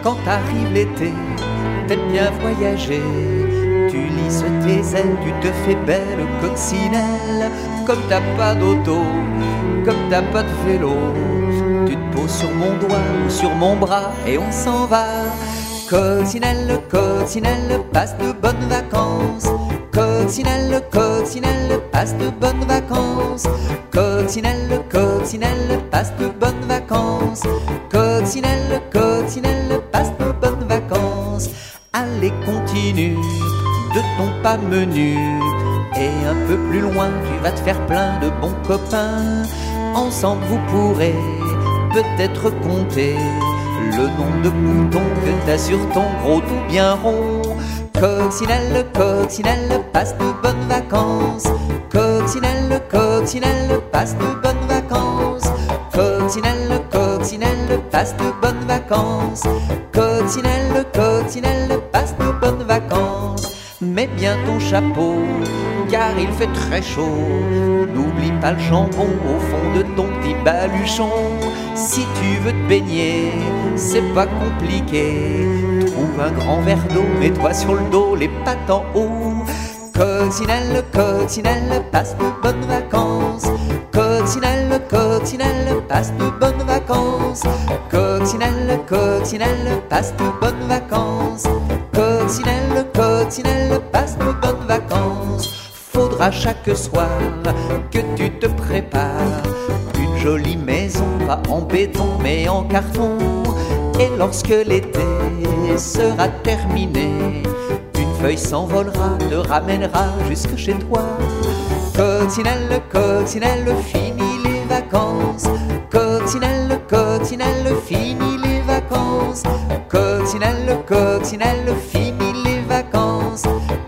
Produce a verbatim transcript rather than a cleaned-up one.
Quand arrive l'été, t'aimes bien voyager. Tu lisses tes ailes, tu te fais belle coccinelle. Comme t'as pas d'auto, comme t'as pas de vélo, tu te poses sur mon doigt ou sur mon bras et on s'en va. Coccinelle, coccinelle, passe de bonnes vacances. Coccinelle, coccinelle, passe de bonnes vacances. Coccinelle, coccinelle, passe de bonnes vacances. Coccinelle, coccinelle, passe de bonnes vacances. Allez, continue de ton pas menu. Et un peu plus loin, tu vas te faire plein de bons copains. Ensemble, vous pourrez peut-être compter le nombre de boutons que t'as sur ton gros tout bien rond. Coccinelle, coccinelle, passe de bonnes vacances. Coccinelle, coccinelle, passe de bonnes vacances. Coccinelle, coccinelle, passe de bonnes vacances. Coccinelle, coccinelle, passe de bonnes vacances. Mets bien ton chapeau, car il fait très chaud. N'oublie pas le jambon au fond de ton petit baluchon. Si tu veux te baigner, c'est pas compliqué. Trouve un grand verre d'eau, mets-toi sur le dos, les pattes en haut. Coccinelle, coccinelle, passe de bonnes vacances. Coccinelle, coccinelle, passe de bonnes vacances. Coccinelle, coccinelle, passe de bonnes vacances. Coccinelle, coccinelle, passe de bonnes vacances. Faudra chaque soir que tu te prépares une jolie maison, pas en béton mais en carton. Et lorsque l'été sera terminé, une feuille s'envolera, te ramènera jusque chez toi. Coccinelle, coccinelle, fini les vacances. Coccinelle, coccinelle, fini les vacances. Coccinelle, coccinelle, fini les vacances.